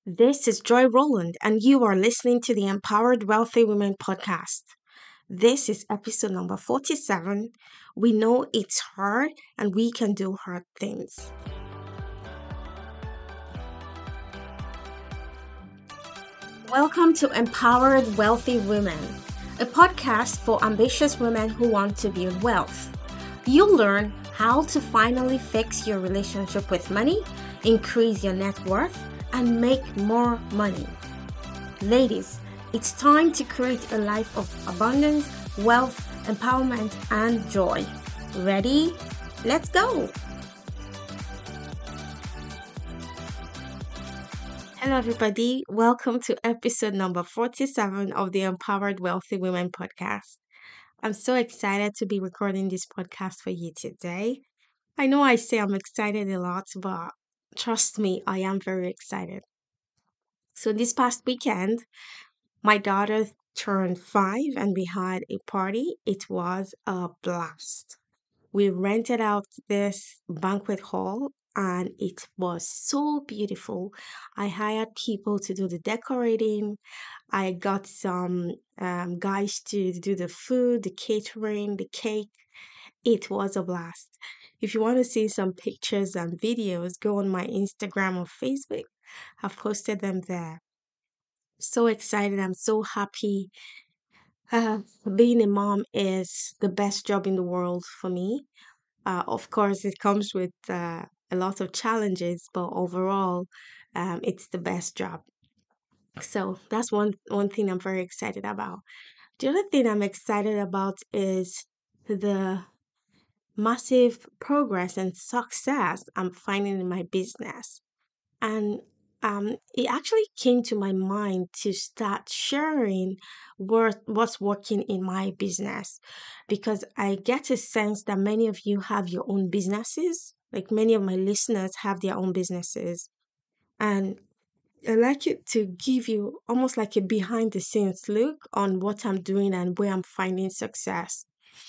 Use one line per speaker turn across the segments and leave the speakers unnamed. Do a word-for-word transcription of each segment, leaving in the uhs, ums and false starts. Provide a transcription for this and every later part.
This is Joy Roland, and you are listening to the Empowered Wealthy Women podcast. This is episode number forty-seven. We know it's hard and we can do hard things. Welcome to Empowered Wealthy Women, a podcast for ambitious women who want to build wealth. You'll learn how to finally fix your relationship with money, increase your net worth, and make more money. Ladies, it's time to create a life of abundance, wealth, empowerment, and joy. Ready? Let's go! Hello, everybody. Welcome to episode number forty-seven of the Empowered Wealthy Women podcast. I'm so excited to be recording this podcast for you today. I know I say I'm excited a lot, but trust me, I am very excited. So, this past weekend, my daughter turned five and we had a party. It was a blast. We rented out this banquet hall and it was so beautiful. I hired people to do the decorating. I got some um, guys to do the food, the catering, the cake. It was a blast. If you want to see some pictures and videos, go on my Instagram or Facebook. I've posted them there. So excited. I'm so happy. Uh, being a mom is the best job in the world for me. Uh, of course, it comes with uh, a lot of challenges, but overall, um, it's the best job. So that's one one thing I'm very excited about. The other thing I'm excited about is the massive progress and success I'm finding in my business. And um, it actually came to my mind to start sharing what, what's working in my business because I get a sense that many of you have your own businesses. Like many of my listeners have their own businesses. And I like it to give you almost like a behind the scenes look on what I'm doing and where I'm finding success.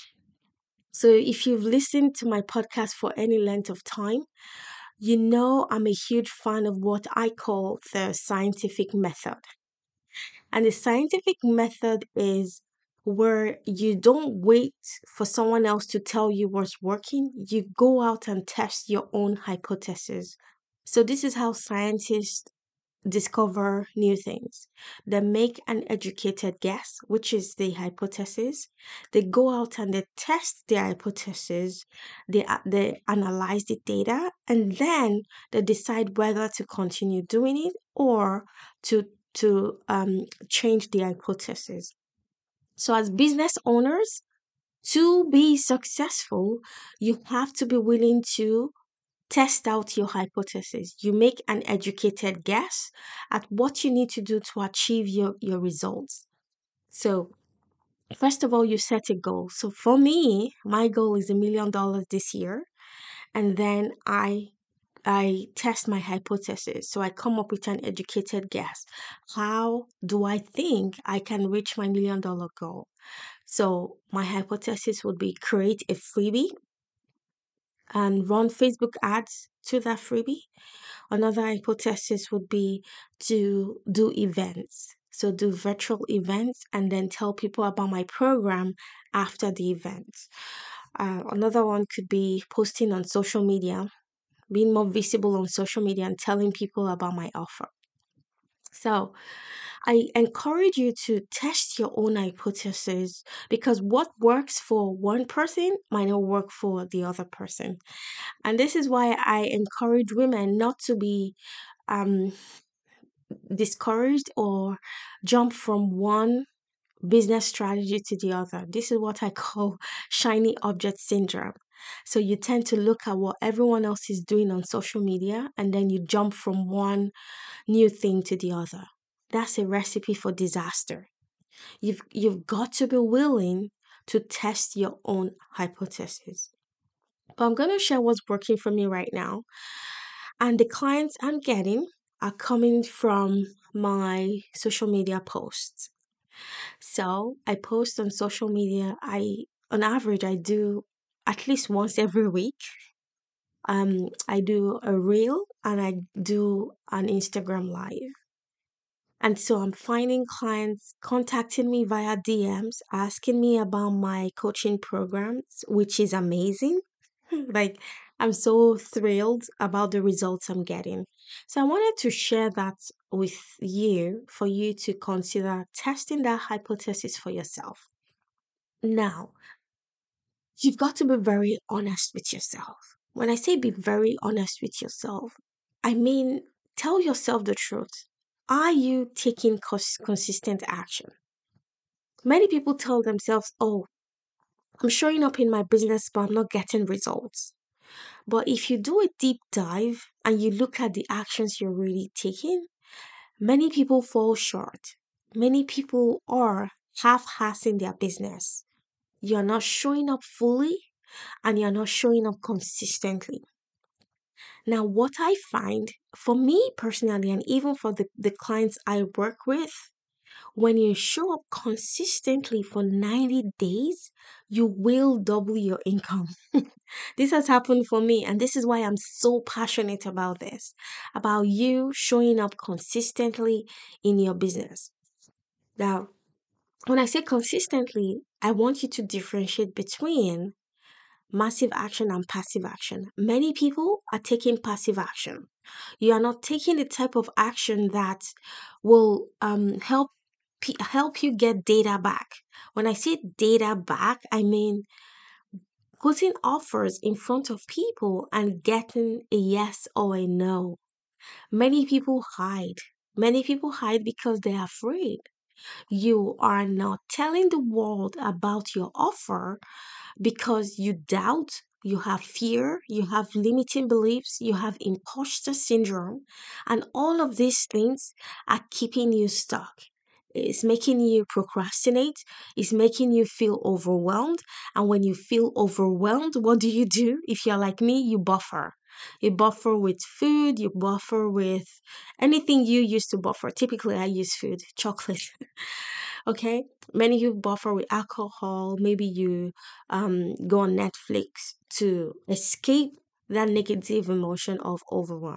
So if you've listened to my podcast for any length of time, you know, I'm a huge fan of what I call the scientific method. And the scientific method is where you don't wait for someone else to tell you what's working, you go out and test your own hypothesis. So, this is how scientists discover new things. They make an educated guess, which is the hypothesis. They go out and they test their hypothesis. They a- they analyze the data, and then they decide whether to continue doing it or to to um, change the hypothesis. So, as business owners, to be successful, you have to be willing to test out your hypothesis. You make an educated guess at what you need to do to achieve your, your results. So, first of all, you set a goal. So, for me, my goal is a million dollars this year. And then I I test my hypothesis. So I come up with an educated guess. How do I think I can reach my million dollar goal? So my hypothesis would be create a freebie and run Facebook ads to that freebie. Another hypothesis would be to do events. So, do virtual events and then tell people about my program after the event. Uh, another one could be posting on social media, being more visible on social media and telling people about my offer. So, I encourage you to test your own hypothesis because what works for one person might not work for the other person. And this is why I encourage women not to be um, discouraged or jump from one business strategy to the other. This is what I call shiny object syndrome. So you tend to look at what everyone else is doing on social media and then you jump from one new thing to the other. That's a recipe for disaster. You've you've got to be willing to test your own hypothesis. But I'm going to share what's working for me right now. And the clients I'm getting are coming from my social media posts. So I post on social media. I, on average, I do at least once every week. Um, I do a reel and I do an Instagram live. And so I'm finding clients contacting me via D Ms, asking me about my coaching programs, which is amazing. Like, I'm so thrilled about the results I'm getting. So I wanted to share that with you for you to consider testing that hypothesis for yourself. Now, you've got to be very honest with yourself. When I say be very honest with yourself, I mean tell yourself the truth. Are you taking cons- consistent action? Many people tell themselves, oh, I'm showing up in my business, but I'm not getting results. But if you do a deep dive and you look at the actions you're really taking, many people fall short. Many people are half assing their business. You're not showing up fully and you're not showing up consistently. Now, what I find for me personally, and even for the, the clients I work with, when you show up consistently for ninety days, you will double your income. This has happened for me, and this is why I'm so passionate about this, about you showing up consistently in your business. Now, when I say consistently, I want you to differentiate between massive action and passive action. Many people are taking passive action. You are not taking the type of action that will um, help pe- help you get data back. When I say data back, I mean putting offers in front of people and getting a yes or a no. Many people hide. Many people hide because they're afraid. You are not telling the world about your offer because you doubt, you have fear, you have limiting beliefs, you have imposter syndrome, and all of these things are keeping you stuck. It's making you procrastinate, it's making you feel overwhelmed. And when you feel overwhelmed, what do you do? If you're like me, you buffer. You buffer with food, you buffer with anything you used to buffer. Typically, I use food, chocolate. Okay, many you buffer with alcohol. Maybe you um go on Netflix to escape that negative emotion of overwhelm.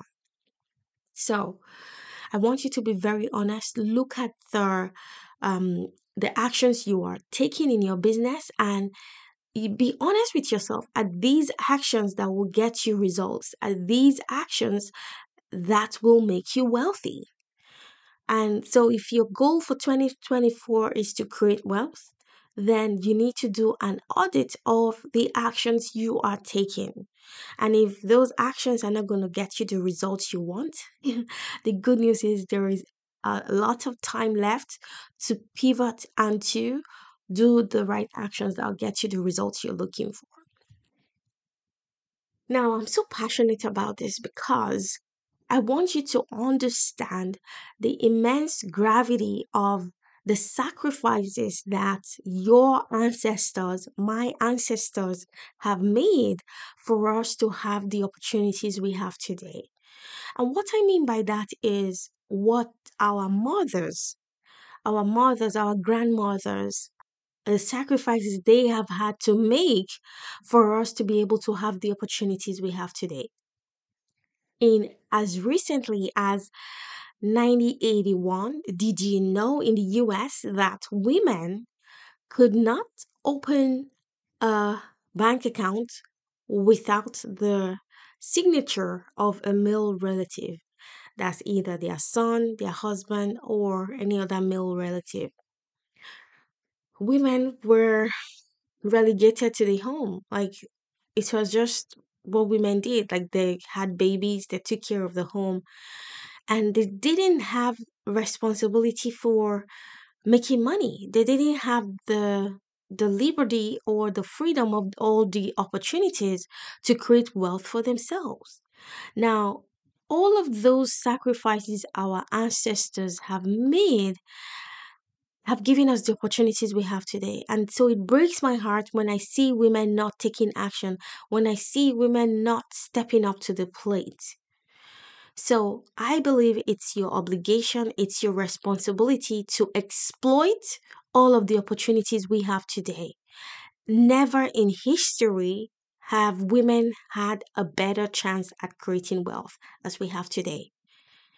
So I want you to be very honest. Look at the um the actions you are taking in your business, and you be honest with yourself. Are these actions that will get you results? Are these actions that will make you wealthy? And so, if your goal for twenty twenty-four is to create wealth, then you need to do an audit of the actions you are taking. And if those actions are not going to get you the results you want, the good news is there is a lot of time left to pivot and to do the right actions that will get you the results you're looking for. Now, I'm so passionate about this because I want you to understand the immense gravity of the sacrifices that your ancestors, my ancestors, have made for us to have the opportunities we have today. And what I mean by that is what our mothers, our mothers, our grandmothers, the sacrifices they have had to make for us to be able to have the opportunities we have today. In as recently as nineteen eighty-one, did you know in the U S that women could not open a bank account without the signature of a male relative? That's either their son, their husband, or any other male relative. Women were relegated to the home. Like, it was just what women did. Like, they had babies, they took care of the home, and they didn't have responsibility for making money. They didn't have the the liberty or the freedom of all the opportunities to create wealth for themselves. Now, all of those sacrifices our ancestors have made have given us the opportunities we have today. And so it breaks my heart when I see women not taking action, when I see women not stepping up to the plate. So I believe it's your obligation, it's your responsibility to exploit all of the opportunities we have today. Never in history have women had a better chance at creating wealth as we have today.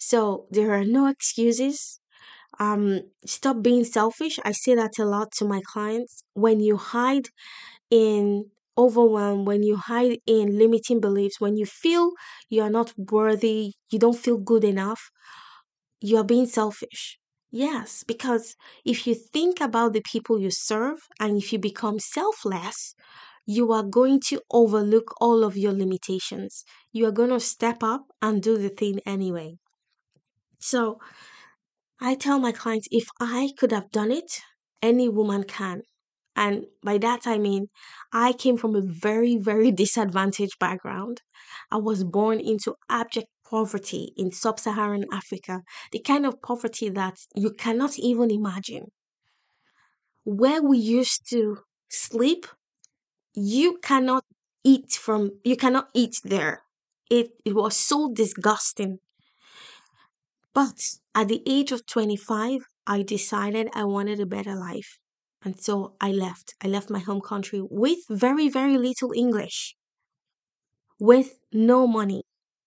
So there are no excuses. Um, stop being selfish. I say that a lot to my clients. When you hide in overwhelm, when you hide in limiting beliefs, when you feel you are not worthy, you don't feel good enough, you are being selfish. Yes, because if you think about the people you serve and if you become selfless, you are going to overlook all of your limitations. You are going to step up and do the thing anyway. So I tell my clients if I could have done it, any woman can. And by that, I mean, I came from a very, very disadvantaged background. I was born into abject poverty in sub Saharan Africa, the kind of poverty that you cannot even imagine. Where we used to sleep, you cannot eat from, you cannot eat there. It, it was so disgusting. But at the age of twenty-five, I decided I wanted a better life. And so I left. I left my home country with very, very little English, with no money.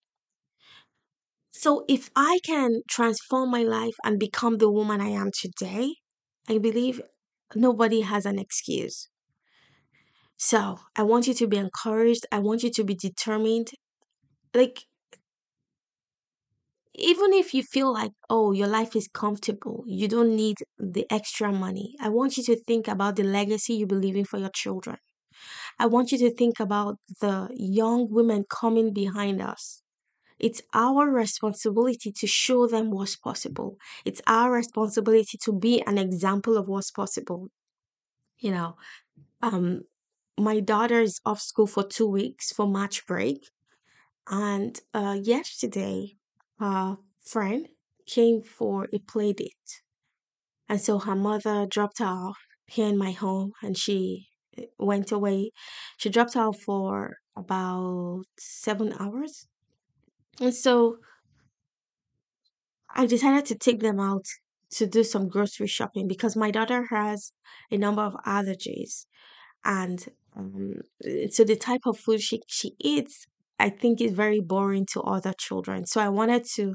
So if I can transform my life and become the woman I am today, I believe nobody has an excuse. So I want you to be encouraged. I want you to be determined. Like, even if you feel like, oh, your life is comfortable, you don't need the extra money, I want you to think about the legacy you be leaving for your children. I want you to think about the young women coming behind us. It's our responsibility to show them what's possible. It's our responsibility to be an example of what's possible. You know, um, my daughter is off school for two weeks for March break. And uh, yesterday, a friend came for a play date. And so her mother dropped her off here in my home and she uh, went away. She dropped her off for about seven hours. And so I decided to take them out to do some grocery shopping because my daughter has a number of allergies. And um, so the type of food she, she eats, I think is very boring to other children. So I wanted to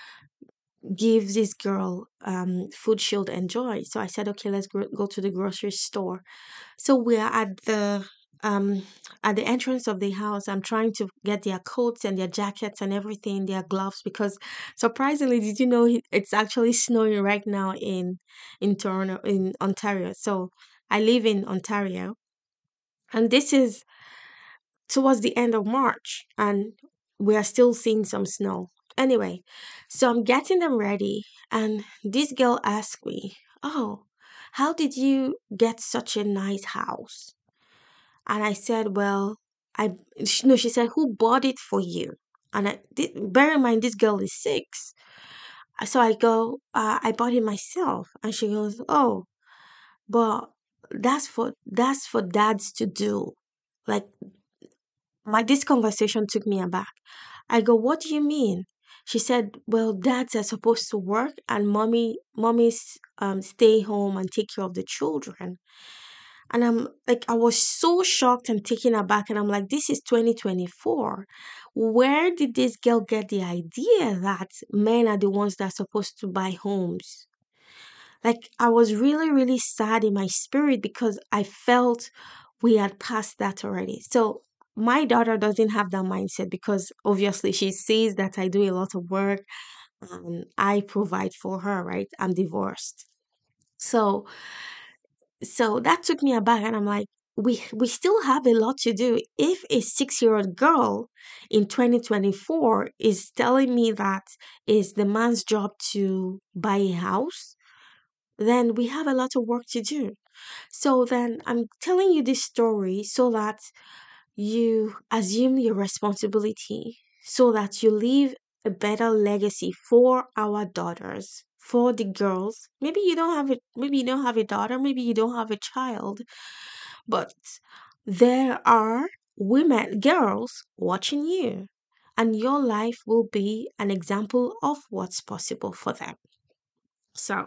give this girl um, food she'll enjoy. So I said, okay, let's gro- go to the grocery store. So we're at the um at the entrance of the house. I'm trying to get their coats and their jackets and everything, their gloves, because surprisingly, did you know it- it's actually snowing right now in in Toronto, in Ontario. So I live in Ontario, and this is towards the end of March, and we are still seeing some snow. Anyway, so I'm getting them ready, and this girl asked me, "Oh, how did you get such a nice house?" And I said, "Well, I sh- no." She said, "Who bought it for you?" And I did, bear in mind this girl is six. So I go, uh, "I bought it myself." And she goes, "Oh, but that's for that's for dads to do." Like, my this conversation took me aback. I go, "What do you mean?" She said, "Well, dads are supposed to work and mommy mommies um stay home and take care of the children." And I'm like, I was so shocked and taken aback. And I'm like, this is twenty twenty-four. Where did this girl get the idea that men are the ones that are supposed to buy homes? Like, I was really, really sad in my spirit because I felt we had passed that already. So, my daughter doesn't have that mindset because obviously she sees that I do a lot of work and I provide for her, right? I'm divorced. So, so that took me aback, and I'm like, we we still have a lot to do. If a six year old girl in twenty twenty-four is telling me that it's the man's job to buy a house, then we have a lot of work to do. So then I'm telling you this story so that you assume your responsibility, so that you leave a better legacy for our daughters, for the girls. Maybe you don't have it, maybe you don't have a daughter, maybe you don't have a child, but there are women, girls watching you, and your life will be an example of what's possible for them. So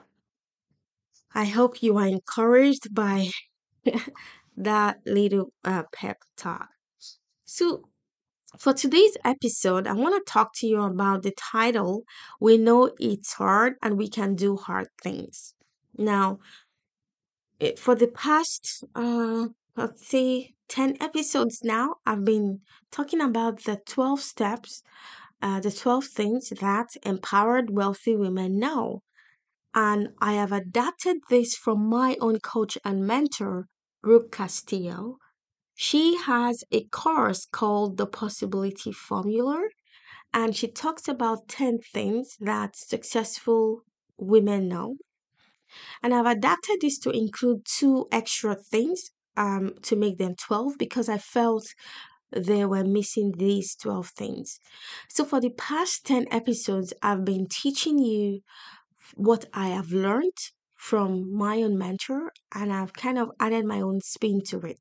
I hope you are encouraged by that little uh, pep talk. So For today's episode, I want to talk to you about the title We Know It's Hard and We Can Do Hard Things. Now, it, for the past, uh, let's say, ten episodes now, I've been talking about the twelve steps, uh, the twelve things that empowered wealthy women know. And I have adapted this from my own coach and mentor, Brooke Castillo. She has a course called The Possibility Formula, and she talks about ten things that successful women know. And I've adapted this to include two extra things um, to make them twelve because I felt they were missing these twelve things. So, for the past ten episodes, I've been teaching you what I have learned from my own mentor, and I've kind of added my own spin to it.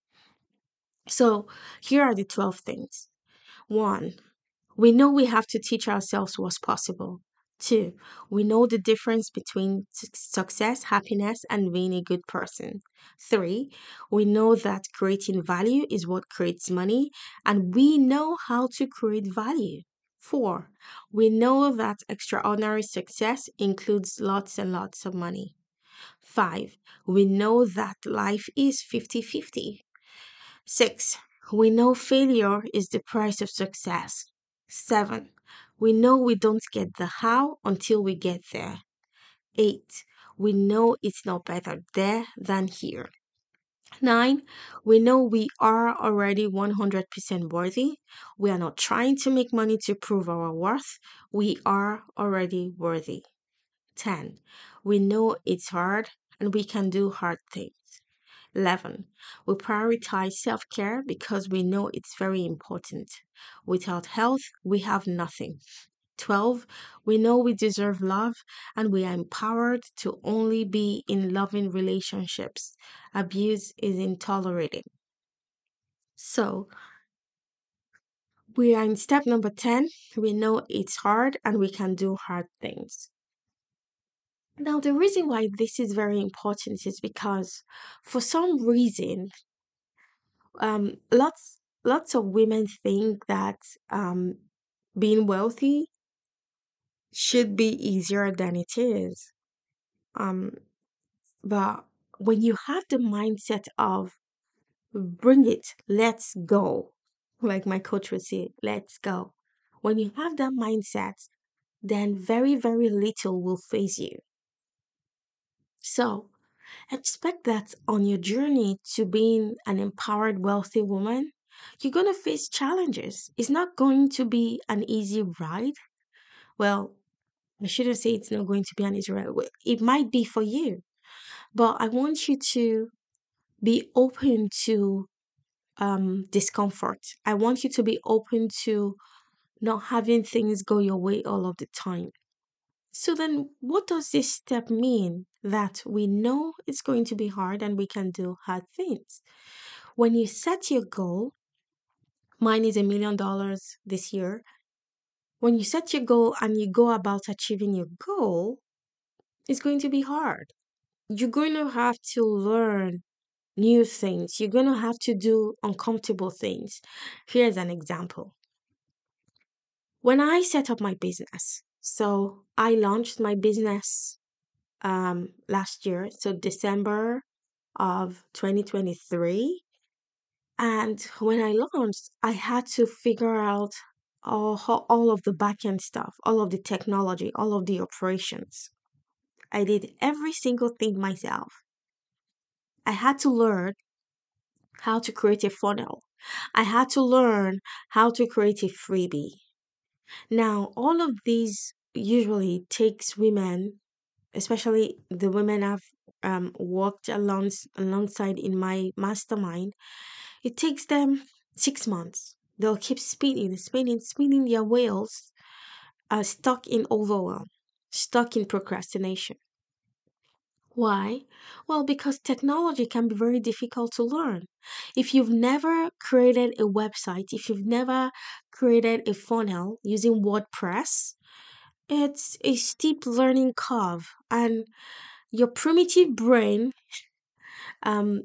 So, here are the twelve things. One, we know we have to teach ourselves what's possible. Two, we know the difference between su- success, happiness, and being a good person. Three, we know that creating value is what creates money, and we know how to create value. Four, we know that extraordinary success includes lots and lots of money. Five, we know that life is fifty-fifty. Six, we know failure is the price of success. Seven, we know we don't get the how until we get there. Eight, we know it's not better there than here. Nine, we know we are already one hundred percent worthy. We are not trying to make money to prove our worth. We are already worthy. ten, we know it's hard and we can do hard things. eleven. We prioritize self care because we know it's very important. Without health, we have nothing. twelve. We know we deserve love and we are empowered to only be in loving relationships. Abuse is intolerable. So, we are in step number ten. We know it's hard and we can do hard things. Now, the reason why this is very important is because for some reason, um lots lots of women think that um being wealthy should be easier than it is. um but when you have the mindset of bring it, let's go, like my coach would say, let's go. When you have that mindset, then very very little will phase you. So expect that on your journey to being an empowered, wealthy woman, you're going to face challenges. It's not going to be an easy ride. Well, I shouldn't say it's not going to be an easy ride. Well, it might be for you, but I want you to be open to um, discomfort. I want you to be open to not having things go your way all of the time. So then, what does this step mean? That we know it's going to be hard and we can do hard things. When you set your goal, mine is a million dollars this year. When you set your goal and you go about achieving your goal, it's going to be hard. You're going to have to learn new things. You're going to have to do uncomfortable things. Here's an example. When I set up my business, so I launched my business um, last year, so December of twenty twenty-three. And when I launched, I had to figure out all, ho- all of the backend stuff, all of the technology, all of the operations. I did every single thing myself. I had to learn how to create a funnel. I had to learn how to create a freebie. Now, all of these usually takes women, especially the women I've um, worked along, alongside in my mastermind. It takes them six months. They'll keep spinning, spinning, spinning their wheels, uh, stuck in overwhelm, stuck in procrastination. Why? Well, because technology can be very difficult to learn. If you've never created a website, if you've never created a funnel using WordPress, it's a steep learning curve, and your primitive brain um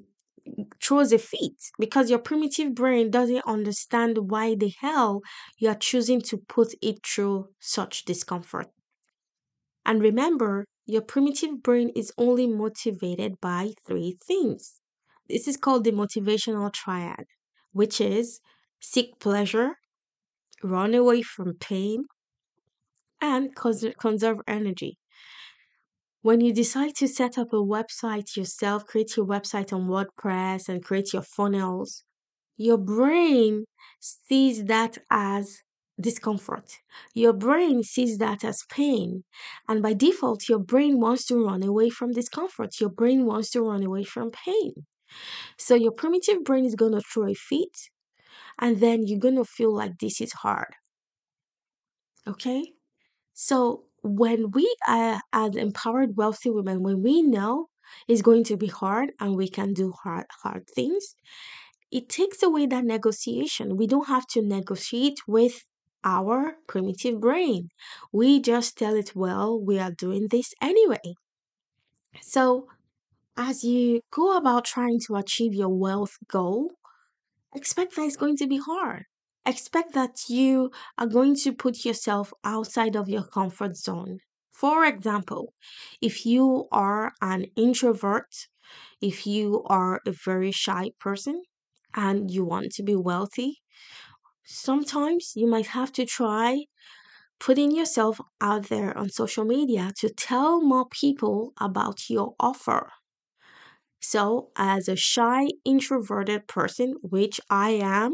throws a fit because your primitive brain doesn't understand why the hell you are choosing to put it through such discomfort. And remember, your primitive brain is only motivated by three things. This is called the motivational triad, which is seek pleasure, run away from pain, and cons- conserve energy. When you decide to set up a website yourself, create your website on WordPress and create your funnels, your brain sees that as discomfort. Your brain sees that as pain. And by default, your brain wants to run away from discomfort. Your brain wants to run away from pain. So your primitive brain is going to throw a fit, and then you're going to feel like this is hard. Okay? So when we are as empowered, wealthy women, when we know it's going to be hard and we can do hard, hard things, it takes away that negotiation. We don't have to negotiate with our primitive brain. We just tell it, well, we are doing this anyway. So as you go about trying to achieve your wealth goal, expect that it's going to be hard. Expect that you are going to put yourself outside of your comfort zone. For example, if you are an introvert, if you are a very shy person and you want to be wealthy, sometimes you might have to try putting yourself out there on social media to tell more people about your offer. So, as a shy, introverted person, which I am,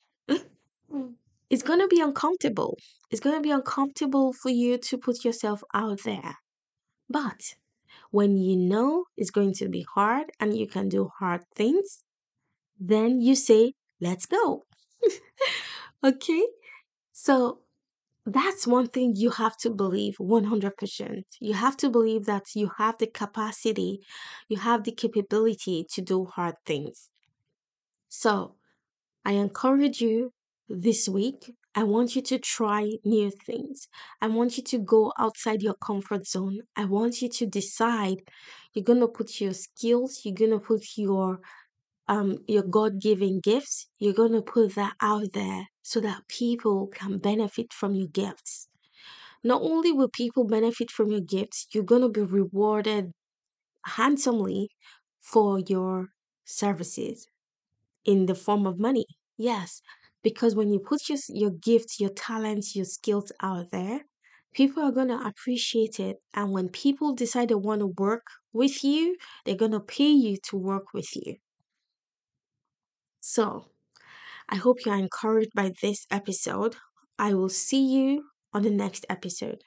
it's going to be uncomfortable. It's going to be uncomfortable for you to put yourself out there. But when you know it's going to be hard and you can do hard things, then you say, let's go. Okay? So that's one thing you have to believe one hundred percent. You have to believe that you have the capacity, you have the capability to do hard things. So I encourage you this week. I want you to try new things. I want you to go outside your comfort zone. I want you to decide you're going to put your skills, you're going to put your um your God-given gifts, you're going to put that out there so that people can benefit from your gifts. Not only will people benefit from your gifts, you're going to be rewarded handsomely for your services in the form of money. Yes, because when you put your, your gifts, your talents, your skills out there, people are going to appreciate it. And when people decide they want to work with you, they're going to pay you to work with you. So, I hope you are encouraged by this episode. I will see you on the next episode.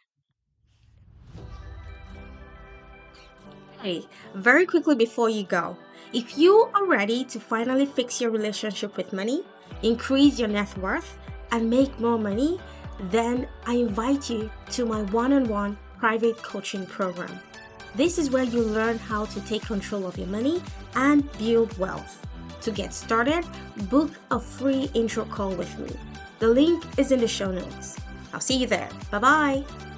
Hey, very quickly before you go, if you are ready to finally fix your relationship with money, increase your net worth, and make more money, then I invite you to my one-on-one private coaching program. This is where you learn how to take control of your money and build wealth. To get started, book a free intro call with me. The link is in the show notes. I'll see you there. Bye-bye.